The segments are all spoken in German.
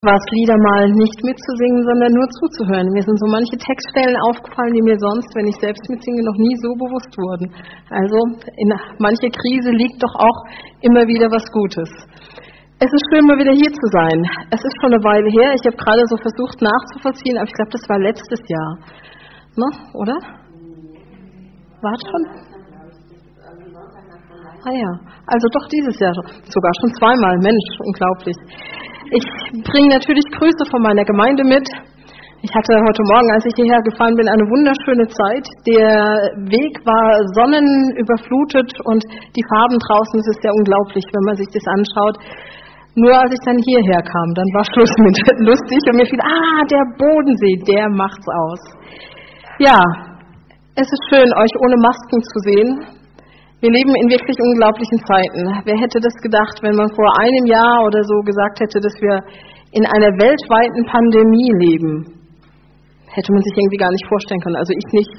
war es Lieder mal nicht mitzusingen, sondern nur zuzuhören. Mir sind so manche Textstellen aufgefallen, die mir sonst, wenn ich selbst mitsinge, noch nie so bewusst wurden. Also in manche Krise liegt doch auch immer wieder was Gutes. Es ist schön, mal wieder hier zu sein. Es ist schon eine Weile her. Ich habe gerade so versucht nachzuvollziehen, aber ich glaube, das war letztes Jahr. Ne? Oder? War es schon? Ah ja, also doch dieses Jahr sogar schon zweimal. Mensch, unglaublich. Ich bringe natürlich Grüße von meiner Gemeinde mit. Ich hatte heute Morgen, als ich hierher gefahren bin, eine wunderschöne Zeit. Der Weg war sonnenüberflutet und die Farben draußen, das ist ja unglaublich, wenn man sich das anschaut. Nur als ich dann hierher kam, dann war Schluss mit lustig und mir fiel, der Bodensee, der macht's aus. Ja, es ist schön, euch ohne Masken zu sehen. Wir leben in wirklich unglaublichen Zeiten. Wer hätte das gedacht, wenn man vor einem Jahr oder so gesagt hätte, dass wir in einer weltweiten Pandemie leben? Hätte man sich irgendwie gar nicht vorstellen können. Also ich nicht.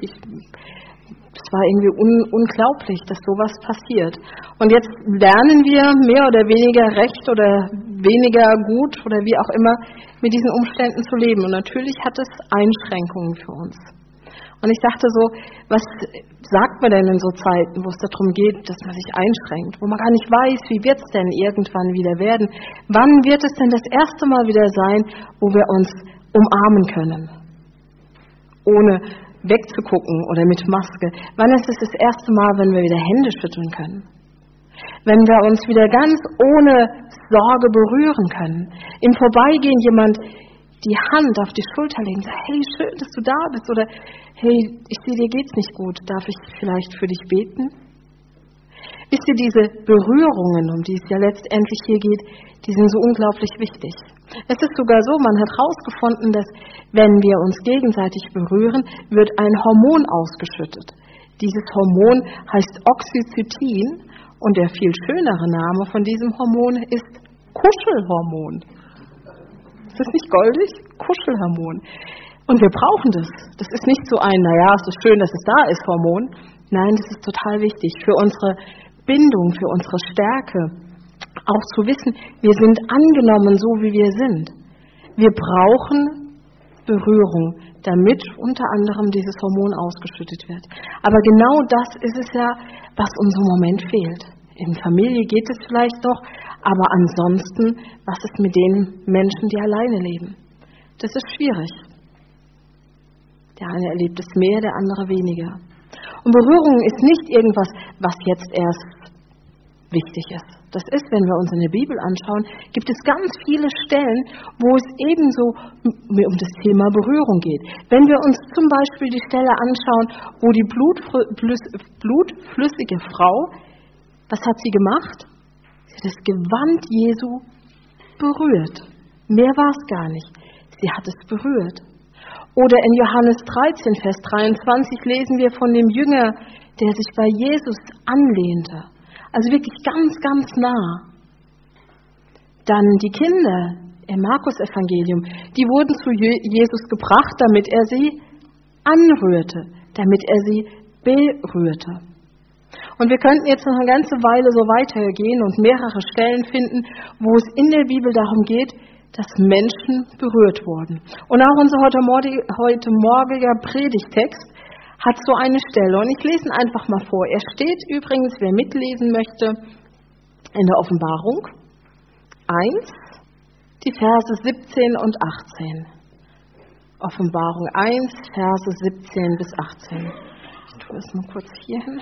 Es war irgendwie unglaublich, dass sowas passiert. Und jetzt lernen wir mehr oder weniger recht oder weniger gut oder wie auch immer mit diesen Umständen zu leben. Und natürlich hat es Einschränkungen für uns. Und ich dachte so, was sagt man denn in so Zeiten, wo es darum geht, dass man sich einschränkt, wo man gar nicht weiß, wie wird es denn irgendwann wieder werden? Wann wird es denn das erste Mal wieder sein, wo wir uns umarmen können? Ohne wegzugucken oder mit Maske. Wann ist es das erste Mal, wenn wir wieder Hände schütteln können? Wenn wir uns wieder ganz ohne Sorge berühren können? Im Vorbeigehen jemand die Hand auf die Schulter legen, sagt, hey, schön, dass du da bist, oder hey, ich sehe, dir geht's nicht gut, darf ich vielleicht für dich beten? Wisst ihr, diese Berührungen, um die es ja letztendlich hier geht, die sind so unglaublich wichtig. Es ist sogar so, man hat herausgefunden, dass wenn wir uns gegenseitig berühren, wird ein Hormon ausgeschüttet. Dieses Hormon heißt Oxytocin und der viel schönere Name von diesem Hormon ist Kuschelhormon. Ist das nicht goldig? Kuschelhormon. Und wir brauchen das. Das ist nicht so ein, es ist schön, dass es da ist, Hormon. Nein, das ist total wichtig für unsere Bindung, für unsere Stärke. Auch zu wissen, wir sind angenommen, so wie wir sind. Wir brauchen Berührung, damit unter anderem dieses Hormon ausgeschüttet wird. Aber genau das ist es ja, was uns im Moment fehlt. In Familie geht es vielleicht noch, aber ansonsten, was ist mit den Menschen, die alleine leben? Das ist schwierig. Der eine erlebt es mehr, der andere weniger. Und Berührung ist nicht irgendwas, was jetzt erst wichtig ist. Das ist, wenn wir uns in der Bibel anschauen, gibt es ganz viele Stellen, wo es ebenso um das Thema Berührung geht. Wenn wir uns zum Beispiel die Stelle anschauen, wo die blutflüssige Frau, was hat sie gemacht? Sie hat das Gewand Jesu berührt. Mehr war es gar nicht. Sie hat es berührt. Oder in Johannes 13, Vers 23 lesen wir von dem Jünger, der sich bei Jesus anlehnte. Also wirklich ganz, ganz nah. Dann die Kinder im Markus-Evangelium, die wurden zu Jesus gebracht, damit er sie anrührte, damit er sie berührte. Und wir könnten jetzt noch eine ganze Weile so weitergehen und mehrere Stellen finden, wo es in der Bibel darum geht, dass Menschen berührt wurden. Und auch unser heute morgiger Predigtext hat so eine Stelle. Und ich lese ihn einfach mal vor. Er steht übrigens, wer mitlesen möchte, in der Offenbarung 1, die Verse 17 und 18. Offenbarung 1, Verse 17 bis 18. Ich tue es mal kurz hier hin.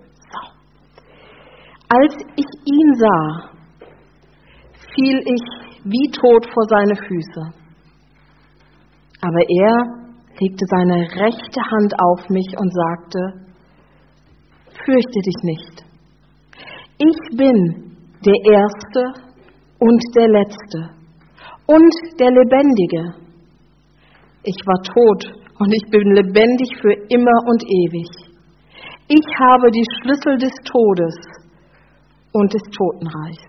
Als ich ihn sah, fiel ich wie tot vor seine Füße. Aber er legte seine rechte Hand auf mich und sagte, fürchte dich nicht. Ich bin der Erste und der Letzte und der Lebendige. Ich war tot und ich bin lebendig für immer und ewig. Ich habe die Schlüssel des Todes und des Totenreichs.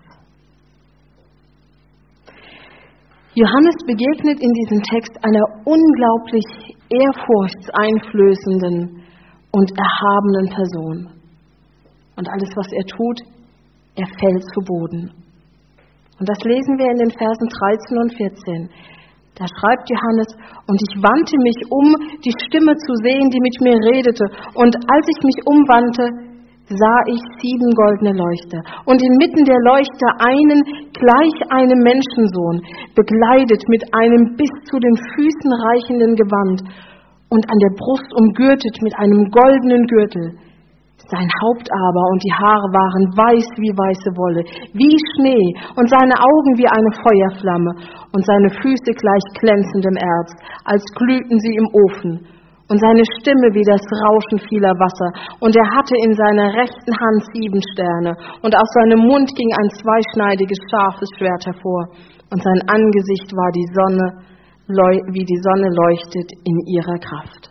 Johannes begegnet in diesem Text einer unglaublich ehrfurchtseinflößenden und erhabenen Person. Und alles, was er tut, er fällt zu Boden. Und das lesen wir in den Versen 13 und 14. Da schreibt Johannes, und ich wandte mich um, die Stimme zu sehen, die mit mir redete. Und als ich mich umwandte, sah ich 7 goldene Leuchter. Und inmitten der Leuchter einen, gleich einem Menschensohn, bekleidet mit einem bis zu den Füßen reichenden Gewand und an der Brust umgürtet mit einem goldenen Gürtel. Sein Haupt aber und die Haare waren weiß wie weiße Wolle, wie Schnee, und seine Augen wie eine Feuerflamme und seine Füße gleich glänzendem Erz, als glühten sie im Ofen, und seine Stimme wie das Rauschen vieler Wasser, und er hatte in seiner rechten Hand 7 Sterne, und aus seinem Mund ging ein zweischneidiges, scharfes Schwert hervor, und sein Angesicht war die Sonne, wie die Sonne leuchtet in ihrer Kraft.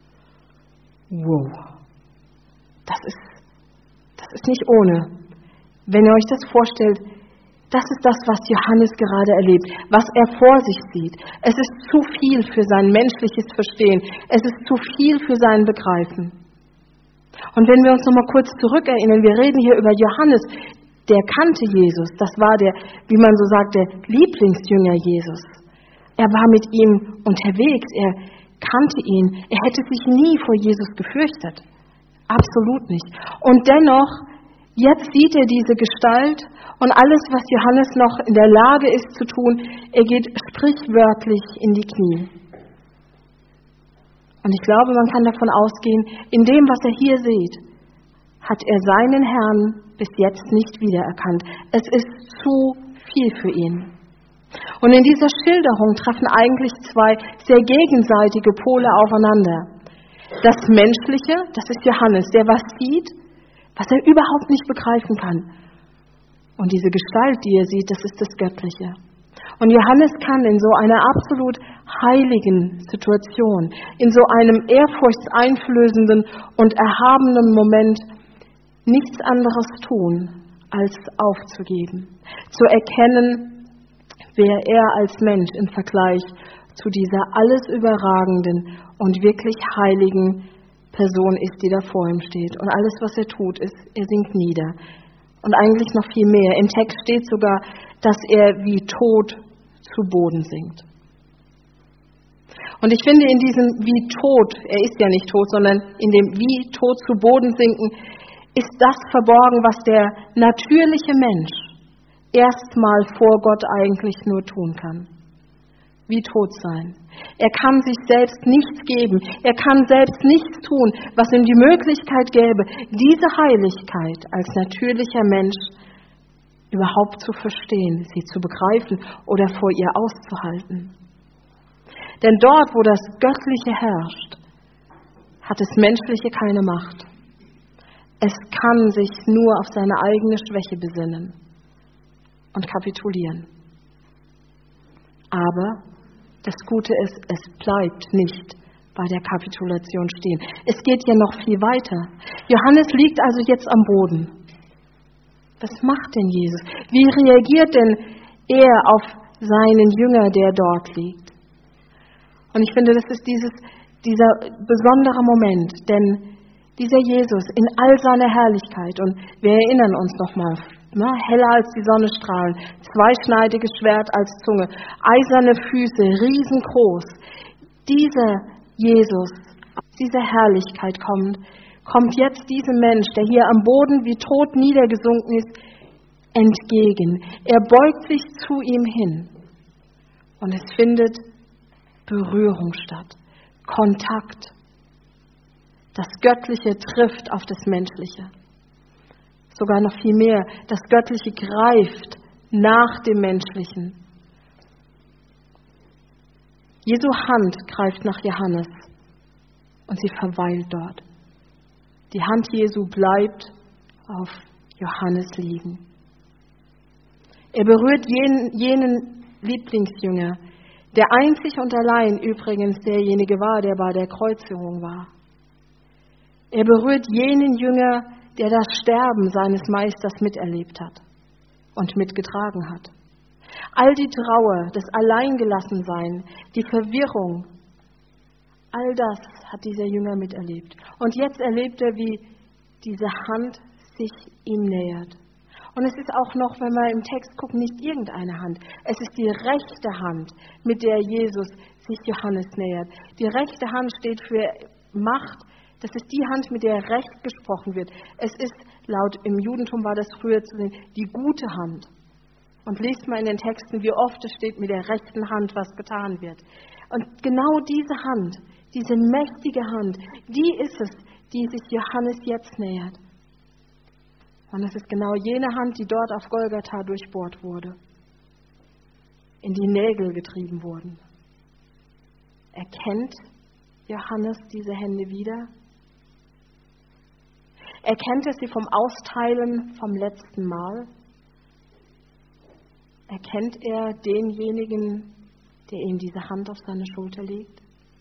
Wow. Das ist nicht ohne. Wenn ihr euch das vorstellt, das ist das, was Johannes gerade erlebt, was er vor sich sieht. Es ist zu viel für sein menschliches Verstehen. Es ist zu viel für sein Begreifen. Und wenn wir uns noch mal kurz zurückerinnern, wir reden hier über Johannes, der kannte Jesus. Das war der, wie man so sagt, der Lieblingsjünger Jesus. Er war mit ihm unterwegs, er kannte ihn. Er hätte sich nie vor Jesus gefürchtet. Absolut nicht. Und dennoch, jetzt sieht er diese Gestalt und alles, was Johannes noch in der Lage ist zu tun, er geht sprichwörtlich in die Knie. Und ich glaube, man kann davon ausgehen, in dem, was er hier sieht, hat er seinen Herrn bis jetzt nicht wiedererkannt. Es ist zu viel für ihn. Und in dieser Schilderung treffen eigentlich 2 sehr gegenseitige Pole aufeinander. Das Menschliche, das ist Johannes, der was sieht, was er überhaupt nicht begreifen kann. Und diese Gestalt, die er sieht, das ist das Göttliche. Und Johannes kann in so einer absolut heiligen Situation, in so einem ehrfurchtseinflößenden und erhabenen Moment nichts anderes tun, als aufzugeben, zu erkennen, wer er als Mensch im Vergleich zu dieser alles überragenden und wirklich heiligen Person ist, die da vor ihm steht. Und alles, was er tut, ist, er sinkt nieder. Und eigentlich noch viel mehr. Im Text steht sogar, dass er wie tot zu Boden sinkt. Und ich finde in diesem wie tot, er ist ja nicht tot, sondern in dem wie tot zu Boden sinken, ist das verborgen, was der natürliche Mensch erstmal vor Gott eigentlich nur tun kann. Wie tot sein. Er kann sich selbst nichts geben. Er kann selbst nichts tun, was ihm die Möglichkeit gäbe, diese Heiligkeit als natürlicher Mensch überhaupt zu verstehen, sie zu begreifen oder vor ihr auszuhalten. Denn dort, wo das Göttliche herrscht, hat das Menschliche keine Macht. Es kann sich nur auf seine eigene Schwäche besinnen und kapitulieren. Aber das Gute ist, es bleibt nicht bei der Kapitulation stehen. Es geht ja noch viel weiter. Johannes liegt also jetzt am Boden. Was macht denn Jesus? Wie reagiert denn er auf seinen Jünger, der dort liegt? Und ich finde, das ist dieser besondere Moment, denn dieser Jesus in all seiner Herrlichkeit, und wir erinnern uns nochmal, heller als die Sonnenstrahlen, zweischneidiges Schwert als Zunge, eiserne Füße, riesengroß. Dieser Jesus, aus dieser Herrlichkeit kommt jetzt diesem Mensch, der hier am Boden wie tot niedergesunken ist, entgegen. Er beugt sich zu ihm hin und es findet Berührung statt, Kontakt. Das Göttliche trifft auf das Menschliche. Sogar noch viel mehr. Das Göttliche greift nach dem Menschlichen. Jesu Hand greift nach Johannes und sie verweilt dort. Die Hand Jesu bleibt auf Johannes liegen. Er berührt jenen Lieblingsjünger, der einzig und allein übrigens derjenige war, der bei der Kreuzigung war. Er berührt jenen Jünger, der das Sterben seines Meisters miterlebt hat und mitgetragen hat. All die Trauer, das Alleingelassensein, die Verwirrung, all das hat dieser Jünger miterlebt. Und jetzt erlebt er, wie diese Hand sich ihm nähert. Und es ist auch noch, wenn wir im Text gucken, nicht irgendeine Hand. Es ist die rechte Hand, mit der Jesus sich Johannes nähert. Die rechte Hand steht für Macht. Das ist die Hand, mit der Recht gesprochen wird. Es ist, laut im Judentum war das früher zu sehen, die gute Hand. Und lest mal in den Texten, wie oft es steht, mit der rechten Hand, was getan wird. Und genau diese Hand, diese mächtige Hand, die ist es, die sich Johannes jetzt nähert. Und es ist genau jene Hand, die dort auf Golgatha durchbohrt wurde, in die Nägel getrieben wurden. Erkennt Johannes diese Hände wieder? Erkennt er sie vom Austeilen vom letzten Mal? Erkennt er denjenigen, der ihm diese Hand auf seine Schulter legt?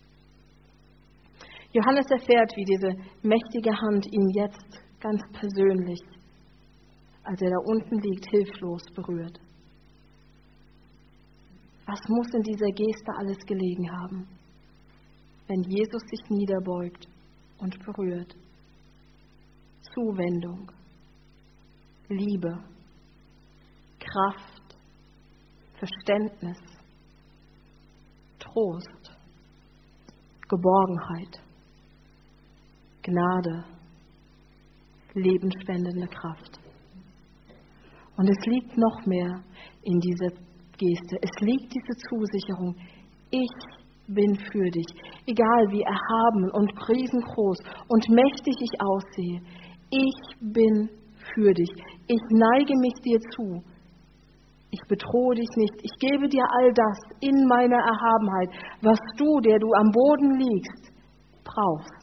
Johannes erfährt, wie diese mächtige Hand ihn jetzt ganz persönlich, als er da unten liegt, hilflos berührt. Was muss in dieser Geste alles gelegen haben, wenn Jesus sich niederbeugt und berührt? Zuwendung, Liebe, Kraft, Verständnis, Trost, Geborgenheit, Gnade, lebensspendende Kraft. Und es liegt noch mehr in dieser Geste. Es liegt diese Zusicherung, ich bin für dich. Egal wie erhaben und riesengroß und mächtig ich aussehe, ich bin für dich. Ich neige mich dir zu. Ich bedrohe dich nicht. Ich gebe dir all das in meiner Erhabenheit, was du, der du am Boden liegst, brauchst.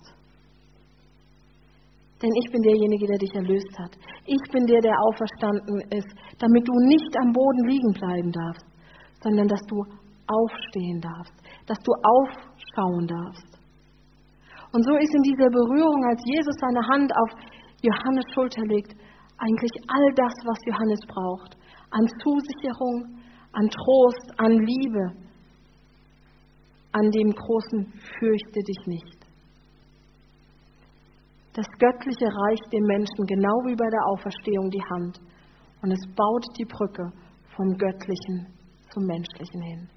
Denn ich bin derjenige, der dich erlöst hat. Ich bin der auferstanden ist, damit du nicht am Boden liegen bleiben darfst, sondern dass du aufstehen darfst, dass du aufschauen darfst. Und so ist in dieser Berührung, als Jesus seine Hand auf Johannes Schulter legt, eigentlich all das, was Johannes braucht. An Zusicherung, an Trost, an Liebe, an dem großen Fürchte dich nicht. Das Göttliche reicht dem Menschen genau wie bei der Auferstehung die Hand und es baut die Brücke vom Göttlichen zum Menschlichen hin.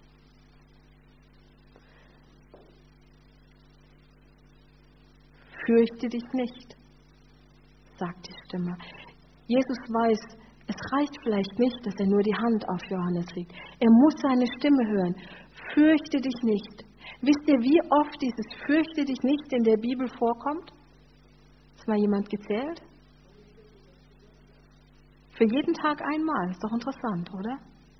Fürchte dich nicht, sagt die Stimme. Jesus weiß, es reicht vielleicht nicht, dass er nur die Hand auf Johannes legt. Er muss seine Stimme hören. Fürchte dich nicht. Wisst ihr, wie oft dieses Fürchte dich nicht in der Bibel vorkommt? Hat mal jemand gezählt? Für jeden Tag einmal. Ist doch interessant, oder?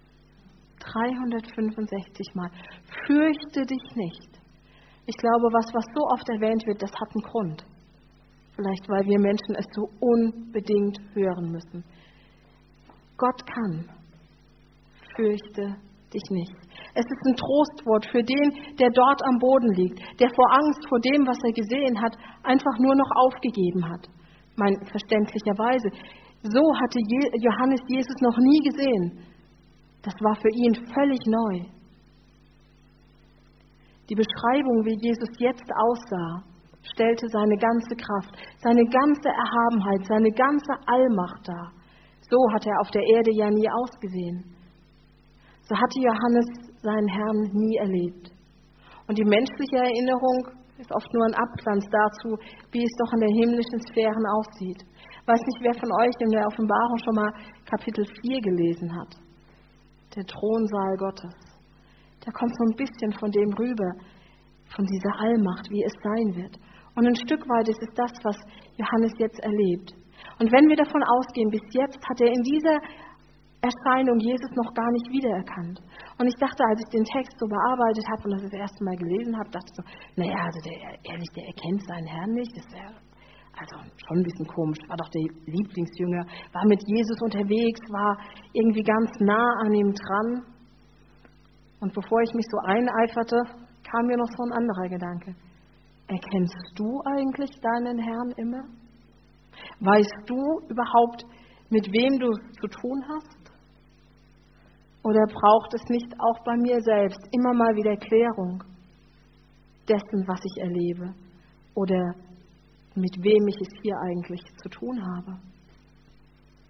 365 Mal. Fürchte dich nicht. Ich glaube, was so oft erwähnt wird, das hat einen Grund. Vielleicht, weil wir Menschen es so unbedingt hören müssen. Gott kann. Fürchte dich nicht. Es ist ein Trostwort für den, der dort am Boden liegt, der vor Angst vor dem, was er gesehen hat, einfach nur noch aufgegeben hat. Verständlicherweise. So hatte Johannes Jesus noch nie gesehen. Das war für ihn völlig neu. Die Beschreibung, wie Jesus jetzt aussah, stellte seine ganze Kraft, seine ganze Erhabenheit, seine ganze Allmacht dar. So hat er auf der Erde ja nie ausgesehen. So hatte Johannes seinen Herrn nie erlebt. Und die menschliche Erinnerung ist oft nur ein Abglanz dazu, wie es doch in den himmlischen Sphären aussieht. Ich weiß nicht, wer von euch in der Offenbarung schon mal Kapitel 4 gelesen hat. Der Thronsaal Gottes. Da kommt so ein bisschen von dem rüber, von dieser Allmacht, wie es sein wird. Und ein Stück weit ist es das, was Johannes jetzt erlebt. Und wenn wir davon ausgehen, bis jetzt hat er in dieser Erscheinung Jesus noch gar nicht wiedererkannt. Und ich dachte, als ich den Text so bearbeitet habe und das erste Mal gelesen habe, dachte ich so, naja, also der erkennt seinen Herrn nicht. Das wäre also schon ein bisschen komisch. War doch der Lieblingsjünger, war mit Jesus unterwegs, war irgendwie ganz nah an ihm dran. Und bevor ich mich so eineiferte, kam mir noch so ein anderer Gedanke. Erkennst du eigentlich deinen Herrn immer? Weißt du überhaupt, mit wem du es zu tun hast? Oder braucht es nicht auch bei mir selbst immer mal wieder Klärung dessen, was ich erlebe? Oder mit wem ich es hier eigentlich zu tun habe?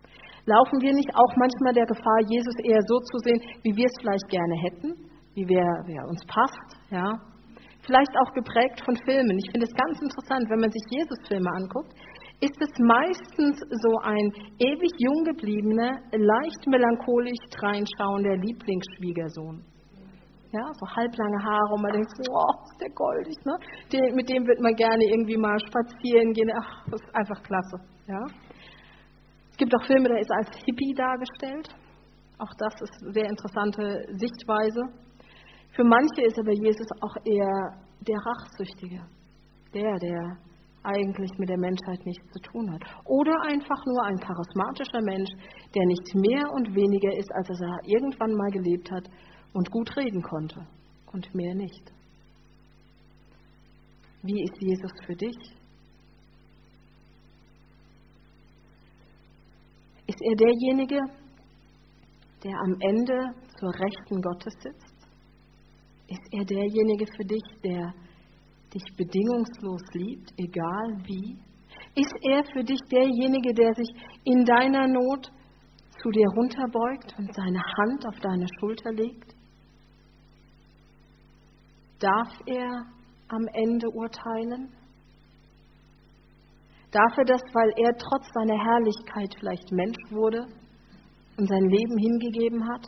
Laufen wir nicht auch manchmal der Gefahr, Jesus eher so zu sehen, wie wir es vielleicht gerne hätten, wie wer uns passt, ja? Vielleicht auch geprägt von Filmen. Ich finde es ganz interessant, wenn man sich Jesus-Filme anguckt, ist es meistens so ein ewig jung gebliebener, leicht melancholisch dreinschauender Lieblingsschwiegersohn. Ja, so halblange Haare und man denkt, oh, ist der goldig, ne? Mit dem wird man gerne irgendwie mal spazieren gehen. Ach, das ist einfach klasse, ja? Es gibt auch Filme, da ist er als Hippie dargestellt. Auch das ist eine sehr interessante Sichtweise. Für manche ist aber Jesus auch eher der Rachsüchtige, der eigentlich mit der Menschheit nichts zu tun hat. Oder einfach nur ein charismatischer Mensch, der nicht mehr und weniger ist, als er irgendwann mal gelebt hat und gut reden konnte und mehr nicht. Wie ist Jesus für dich? Ist er derjenige, der am Ende zur Rechten Gottes sitzt? Ist er derjenige für dich, der dich bedingungslos liebt, egal wie? Ist er für dich derjenige, der sich in deiner Not zu dir runterbeugt und seine Hand auf deine Schulter legt? Darf er am Ende urteilen? Darf er das, weil er trotz seiner Herrlichkeit vielleicht Mensch wurde und sein Leben hingegeben hat?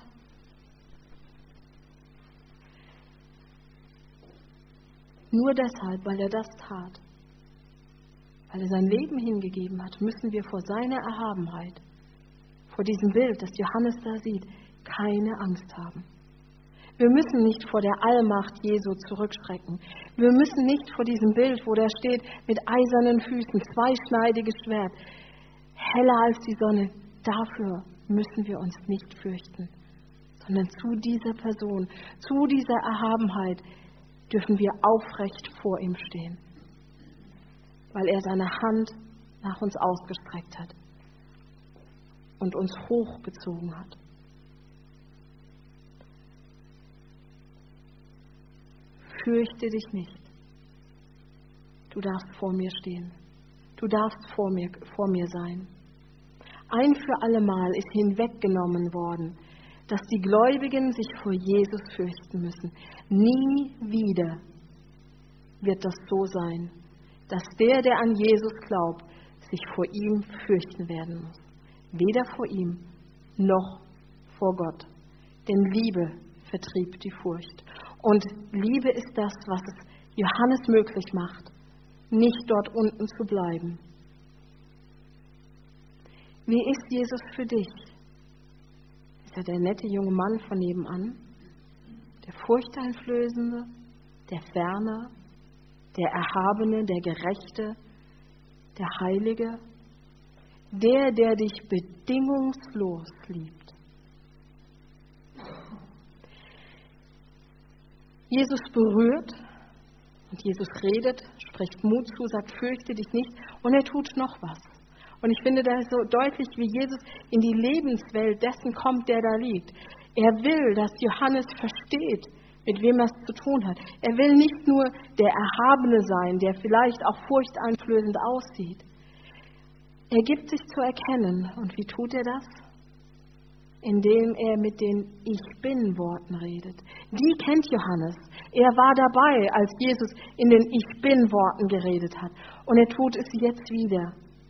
Nur deshalb, weil er das tat, weil er sein Leben hingegeben hat, müssen wir vor seiner Erhabenheit, vor diesem Bild, das Johannes da sieht, keine Angst haben. Wir müssen nicht vor der Allmacht Jesu zurückschrecken. Wir müssen nicht vor diesem Bild, wo da steht, mit eisernen Füßen, zweischneidiges Schwert, heller als die Sonne. Dafür müssen wir uns nicht fürchten, sondern zu dieser Person, zu dieser Erhabenheit dürfen wir aufrecht vor ihm stehen, weil er seine Hand nach uns ausgestreckt hat und uns hochgezogen hat. Fürchte dich nicht. Du darfst vor mir stehen. Du darfst vor mir sein. Ein für allemal ist hinweggenommen worden, dass die Gläubigen sich vor Jesus fürchten müssen. Nie wieder wird das so sein, dass der an Jesus glaubt, sich vor ihm fürchten werden muss. Weder vor ihm noch vor Gott. Denn Liebe vertrieb die Furcht. Und Liebe ist das, was es Johannes möglich macht, nicht dort unten zu bleiben. Wie ist Jesus für dich? Ist er der nette junge Mann von nebenan? Der Furchteinflößende? Der Ferne? Der Erhabene? Der Gerechte? Der Heilige? Der dich bedingungslos liebt? Jesus berührt und Jesus redet, spricht Mut zu, sagt, fürchte dich nicht, und er tut noch was. Und ich finde, da ist so deutlich, wie Jesus in die Lebenswelt dessen kommt, der da liegt. Er will, dass Johannes versteht, mit wem er es zu tun hat. Er will nicht nur der Erhabene sein, der vielleicht auch furchteinflößend aussieht. Er gibt sich zu erkennen. Und wie tut er das? Indem er mit den Ich-Bin-Worten redet. Die kennt Johannes. Er war dabei, als Jesus in den Ich-Bin-Worten geredet hat. Und er tut es jetzt wieder.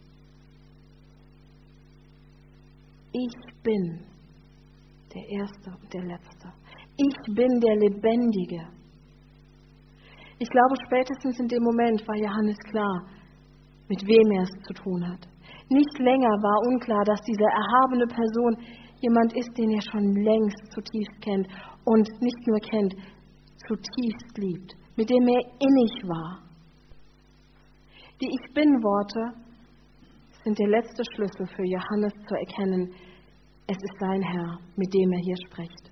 Ich bin der Erste und der Letzte. Ich bin der Lebendige. Ich glaube, spätestens in dem Moment war Johannes klar, mit wem er es zu tun hat. Nicht länger war unklar, dass diese erhabene Person jemand ist, den er schon längst zutiefst kennt und nicht nur kennt, zutiefst liebt, mit dem er innig war. Die Ich-Bin-Worte sind der letzte Schlüssel für Johannes zu erkennen, es ist sein Herr, mit dem er hier spricht.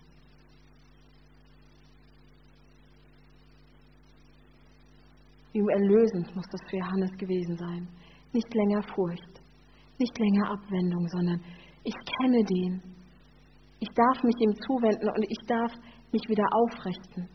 Wie erlösend muss das für Johannes gewesen sein. Nicht länger Furcht, nicht länger Abwendung, sondern ich kenne den. Ich darf mich ihm zuwenden und ich darf mich wieder aufrichten.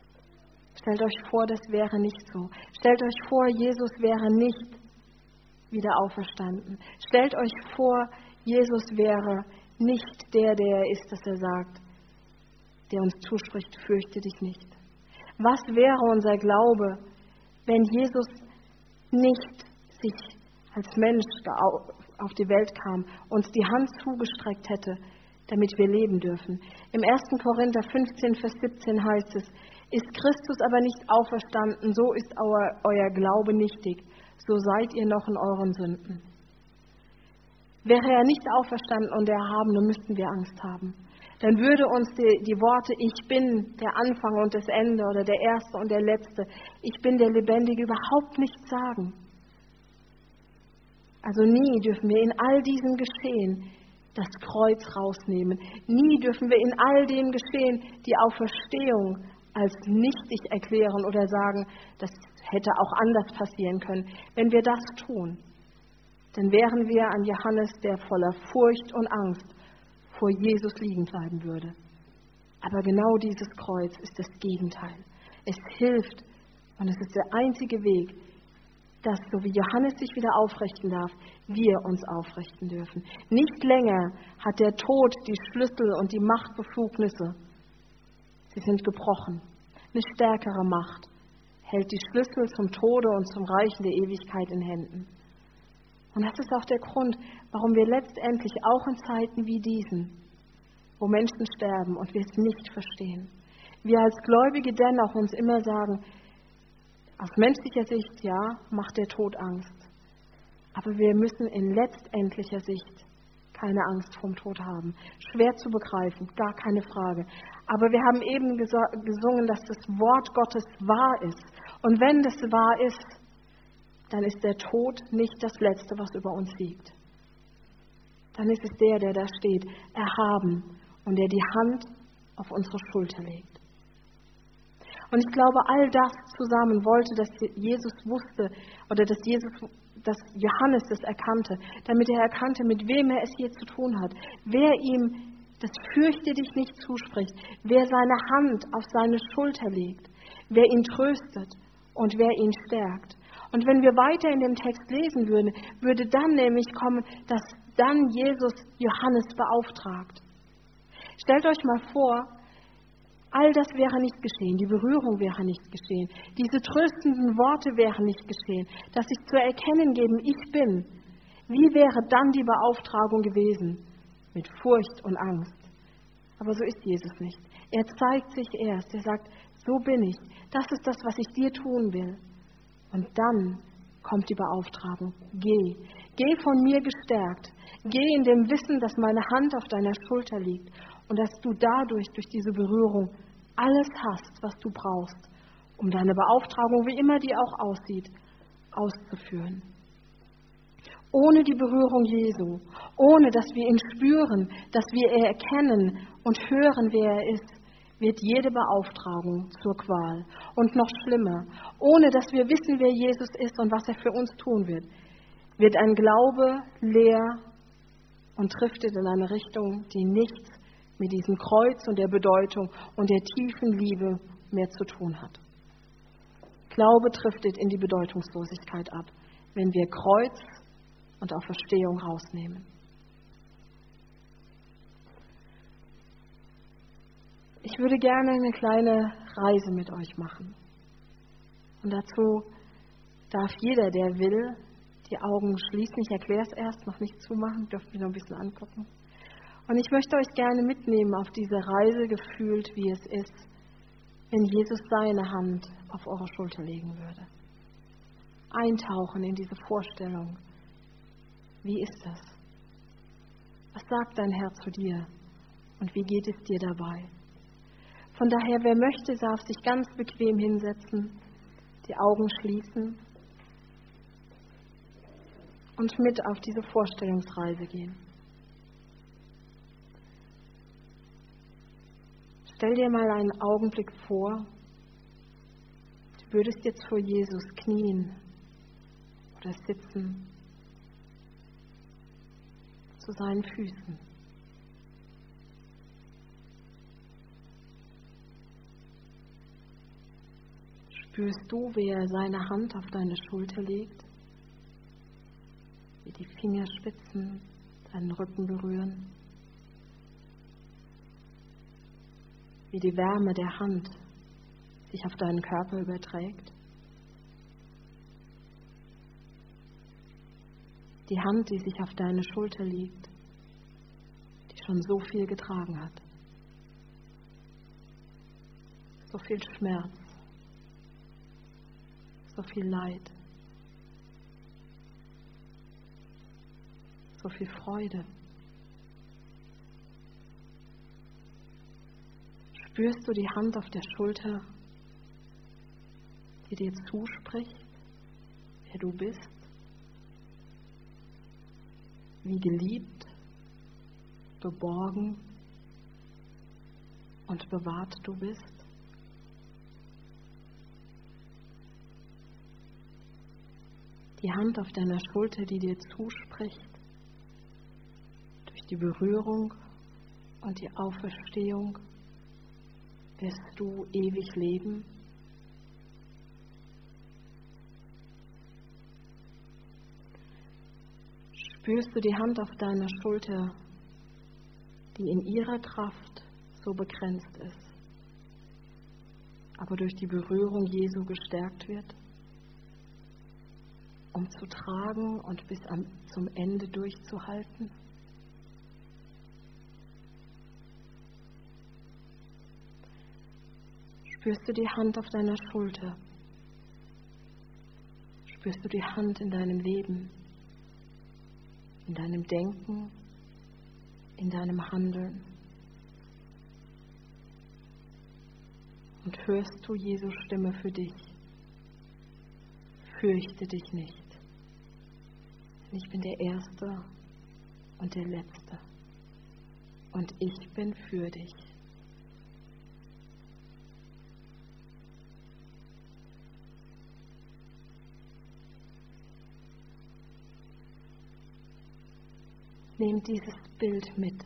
Stellt euch vor, das wäre nicht so. Stellt euch vor, Jesus wäre nicht wieder auferstanden. Stellt euch vor, Jesus wäre nicht der er ist, dass er sagt, der uns zuspricht, fürchte dich nicht. Was wäre unser Glaube, wenn Jesus nicht sich als Mensch auf die Welt kam, uns die Hand zugestreckt hätte, damit wir leben dürfen? Im 1. Korinther 15, Vers 17 heißt es, ist Christus aber nicht auferstanden, so ist euer Glaube nichtig, so seid ihr noch in euren Sünden. Wäre er nicht auferstanden und erhaben, dann müssten wir Angst haben. Dann würde uns die Worte, ich bin der Anfang und das Ende oder der Erste und der Letzte, ich bin der Lebendige, überhaupt nichts sagen. Also nie dürfen wir in all diesem Geschehen das Kreuz rausnehmen. Nie dürfen wir in all dem Geschehen die Auferstehung als nichtig erklären oder sagen, das hätte auch anders passieren können. Wenn wir das tun, dann wären wir an Johannes, der voller Furcht und Angst vor Jesus liegen bleiben würde. Aber genau dieses Kreuz ist das Gegenteil. Es hilft und es ist der einzige Weg, dass, so wie Johannes sich wieder aufrichten darf, wir uns aufrichten dürfen. Nicht länger hat der Tod die Schlüssel und die Machtbefugnisse. Sie sind gebrochen. Eine stärkere Macht hält die Schlüssel zum Tode und zum Reichen der Ewigkeit in Händen. Und das ist auch der Grund, warum wir letztendlich auch in Zeiten wie diesen, wo Menschen sterben und wir es nicht verstehen, wir als Gläubige dennoch uns immer sagen, aus menschlicher Sicht, ja, macht der Tod Angst. Aber wir müssen in letztendlicher Sicht keine Angst vorm Tod haben. Schwer zu begreifen, gar keine Frage. Aber wir haben eben gesungen, dass das Wort Gottes wahr ist. Und wenn das wahr ist, dann ist der Tod nicht das Letzte, was über uns liegt. Dann ist es der da steht, erhaben und der die Hand auf unsere Schulter legt. Und ich glaube, all das zusammen wollte, dass Jesus wusste, oder dass Johannes das erkannte, damit er erkannte, mit wem er es hier zu tun hat. Wer ihm das Fürchte dich nicht zuspricht, wer seine Hand auf seine Schulter legt, wer ihn tröstet und wer ihn stärkt. Und wenn wir weiter in dem Text lesen würden, würde dann nämlich kommen, dass dann Jesus Johannes beauftragt. Stellt euch mal vor, all das wäre nicht geschehen, die Berührung wäre nicht geschehen, diese tröstenden Worte wären nicht geschehen, dass ich zu erkennen geben, ich bin. Wie wäre dann die Beauftragung gewesen? Mit Furcht und Angst. Aber so ist Jesus nicht. Er zeigt sich erst, er sagt, so bin ich, das ist das, was ich dir tun will. Und dann kommt die Beauftragung, geh von mir gestärkt, geh in dem Wissen, dass meine Hand auf deiner Schulter liegt und dass du dadurch, durch diese Berührung, alles hast, was du brauchst, um deine Beauftragung, wie immer die auch aussieht, auszuführen. Ohne die Berührung Jesu, ohne dass wir ihn spüren, dass wir ihn erkennen und hören, wer er ist, wird jede Beauftragung zur Qual. Und noch schlimmer, ohne dass wir wissen, wer Jesus ist und was er für uns tun wird ein Glaube leer und driftet in eine Richtung, die nichts mit diesem Kreuz und der Bedeutung und der tiefen Liebe mehr zu tun hat. Glaube driftet in die Bedeutungslosigkeit ab, wenn wir Kreuz und Auferstehung rausnehmen. Ich würde gerne eine kleine Reise mit euch machen. Und dazu darf jeder, der will, die Augen schließen. Ich erkläre es erst, noch nicht zumachen, dürft mich noch ein bisschen angucken. Und ich möchte euch gerne mitnehmen auf diese Reise, gefühlt, wie es ist, wenn Jesus seine Hand auf eure Schulter legen würde. Eintauchen in diese Vorstellung. Wie ist das? Was sagt dein Herr zu dir? Und wie geht es dir dabei? Von daher, wer möchte, darf sich ganz bequem hinsetzen, die Augen schließen und mit auf diese Vorstellungsreise gehen. Stell dir mal einen Augenblick vor, du würdest jetzt vor Jesus knien oder sitzen zu seinen Füßen. Spürst du, wie er seine Hand auf deine Schulter legt? die Fingerspitzen deinen Rücken berühren, wie die Wärme der Hand sich auf deinen Körper überträgt. Die Hand, die sich auf deine Schulter liegt, die schon so viel getragen hat. So viel Schmerz, so viel Leid, so viel Freude. Spürst du die Hand auf der Schulter, die dir zuspricht, wer du bist, wie geliebt, geborgen und bewahrt du bist? Die Hand auf deiner Schulter, die dir zuspricht, durch die Berührung und die Auferstehung wirst du ewig leben. Spürst du die Hand auf deiner Schulter, die in ihrer Kraft so begrenzt ist, aber durch die Berührung Jesu gestärkt wird, um zu tragen und bis zum Ende durchzuhalten? Spürst du die Hand auf deiner Schulter? Spürst du die Hand in deinem Leben, in deinem Denken, in deinem Handeln? Und hörst du Jesu Stimme für dich? Fürchte dich nicht. Denn ich bin der Erste und der Letzte. Und ich bin für dich. Nehmt dieses Bild mit.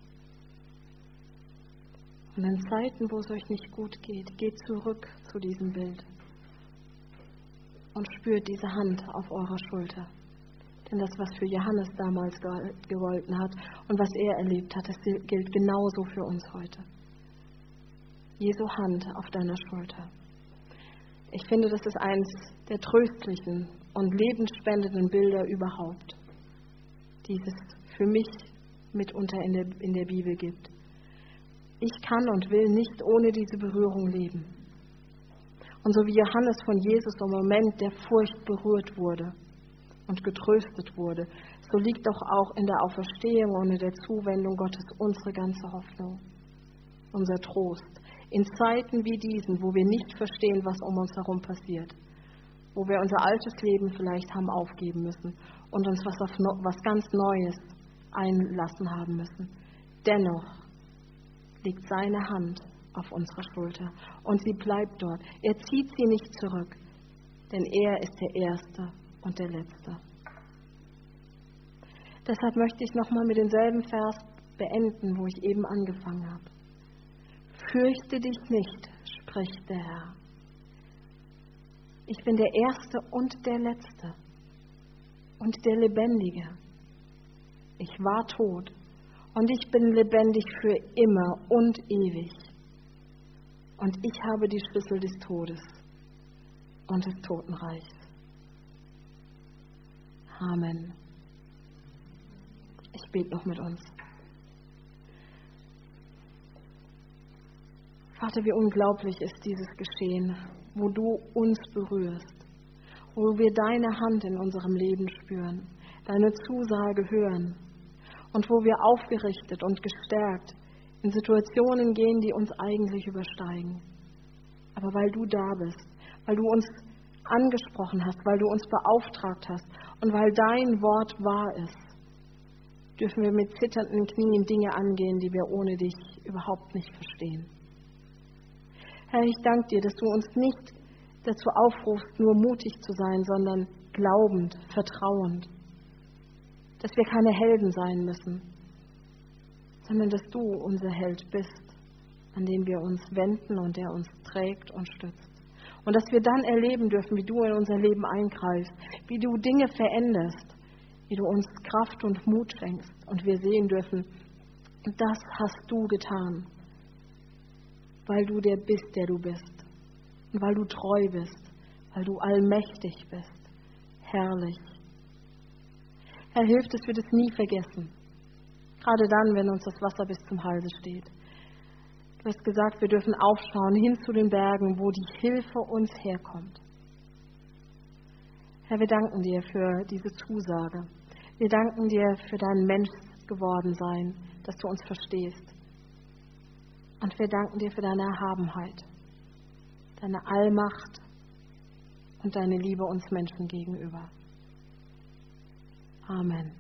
Und in Zeiten, wo es euch nicht gut geht, geht zurück zu diesem Bild und spürt diese Hand auf eurer Schulter. Denn das, was für Johannes damals gegolten hat und was er erlebt hat, das gilt genauso für uns heute. Jesu Hand auf deiner Schulter. Ich finde, das ist eines der tröstlichen und lebensspendenden Bilder überhaupt, die es für mich mitunter in der Bibel gibt. Ich kann und will nicht ohne diese Berührung leben. Und so wie Johannes von Jesus im Moment der Furcht berührt wurde und getröstet wurde, so liegt doch auch in der Auferstehung und in der Zuwendung Gottes unsere ganze Hoffnung, unser Trost. In Zeiten wie diesen, wo wir nicht verstehen, was um uns herum passiert, wo wir unser altes Leben vielleicht haben aufgeben müssen und uns was ganz Neues einlassen haben müssen. Dennoch liegt seine Hand auf unserer Schulter und sie bleibt dort. Er zieht sie nicht zurück, denn er ist der Erste und der Letzte. Deshalb möchte ich nochmal mit demselben Vers beenden, wo ich eben angefangen habe. Fürchte dich nicht, spricht der Herr. Ich bin der Erste und der Letzte und der Lebendige. Ich war tot und ich bin lebendig für immer und ewig. Und ich habe die Schlüssel des Todes und des Totenreichs. Amen. Ich bete noch mit uns. Vater, wie unglaublich ist dieses Geschehen, wo du uns berührst, wo wir deine Hand in unserem Leben spüren, deine Zusage hören und wo wir aufgerichtet und gestärkt in Situationen gehen, die uns eigentlich übersteigen. Aber weil du da bist, weil du uns angesprochen hast, weil du uns beauftragt hast und weil dein Wort wahr ist, dürfen wir mit zitternden Knien Dinge angehen, die wir ohne dich überhaupt nicht verstehen. Herr, ich danke dir, dass du uns nicht dazu aufrufst, nur mutig zu sein, sondern glaubend, vertrauend. Dass wir keine Helden sein müssen, sondern dass du unser Held bist, an dem wir uns wenden und der uns trägt und stützt. Und dass wir dann erleben dürfen, wie du in unser Leben eingreifst, wie du Dinge veränderst, wie du uns Kraft und Mut schenkst und wir sehen dürfen, das hast du getan, weil du der bist, der du bist und weil du treu bist, weil du allmächtig bist, herrlich. Herr, hilf, dass wir das nie vergessen, gerade dann, wenn uns das Wasser bis zum Halse steht. Du hast gesagt, wir dürfen aufschauen hin zu den Bergen, wo die Hilfe uns herkommt. Herr, wir danken dir für diese Zusage. Wir danken dir für dein Menschgewordensein, dass du uns verstehst. Und wir danken dir für deine Erhabenheit, deine Allmacht und deine Liebe uns Menschen gegenüber. Amen.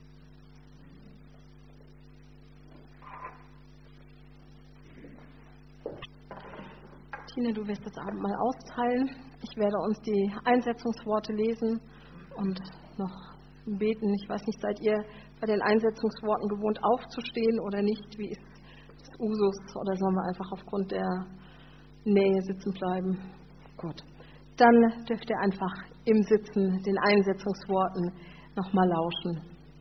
Tina, du wirst das Abendmahl austeilen. Ich werde uns die Einsetzungsworte lesen und noch beten. Ich weiß nicht, seid ihr bei den Einsetzungsworten gewohnt aufzustehen oder nicht? Wie ist das Usus? Oder sollen wir einfach aufgrund der Nähe sitzen bleiben? Gut. Dann dürft ihr einfach im Sitzen den Einsetzungsworten nochmal lauschen.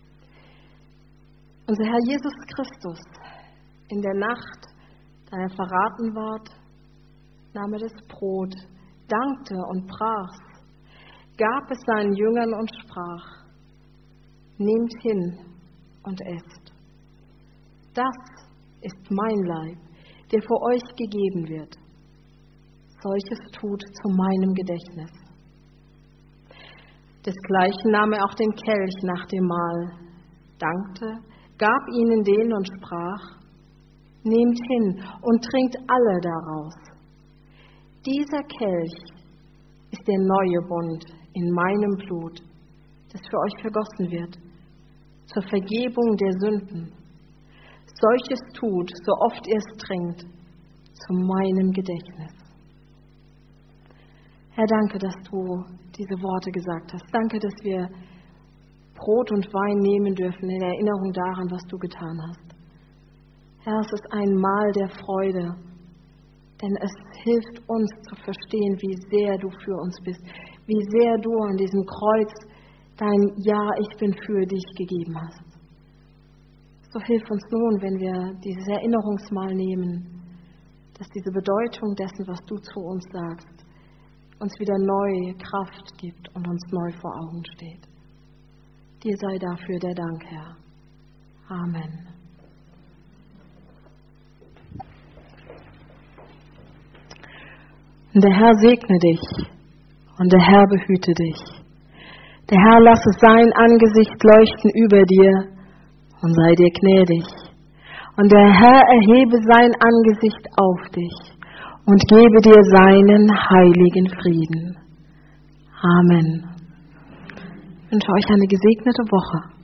Unser Herr Jesus Christus, in der Nacht, da er verraten ward, nahm er das Brot, dankte und brach's, gab es seinen Jüngern und sprach: Nehmt hin und esst. Das ist mein Leib, der für euch gegeben wird. Solches tut zu meinem Gedächtnis. Desgleichen nahm er auch den Kelch nach dem Mahl, dankte, gab ihnen den und sprach: Nehmt hin und trinkt alle daraus. Dieser Kelch ist der neue Bund in meinem Blut, das für euch vergossen wird, zur Vergebung der Sünden. Solches tut, so oft ihr es trinkt, zu meinem Gedächtnis. Herr, danke, dass du diese Worte gesagt hast. Danke, dass wir Brot und Wein nehmen dürfen in Erinnerung daran, was du getan hast. Herr, es ist ein Mahl der Freude, denn es hilft uns zu verstehen, wie sehr du für uns bist, wie sehr du an diesem Kreuz dein Ja, ich bin für dich gegeben hast. So hilf uns nun, wenn wir dieses Erinnerungsmahl nehmen, dass diese Bedeutung dessen, was du zu uns sagst, uns wieder neue Kraft gibt und uns neu vor Augen steht. Dir sei dafür der Dank, Herr. Amen. Und der Herr segne dich und der Herr behüte dich. Der Herr lasse sein Angesicht leuchten über dir und sei dir gnädig. Und der Herr erhebe sein Angesicht auf dich und gebe dir seinen heiligen Frieden. Amen. Ich wünsche euch eine gesegnete Woche.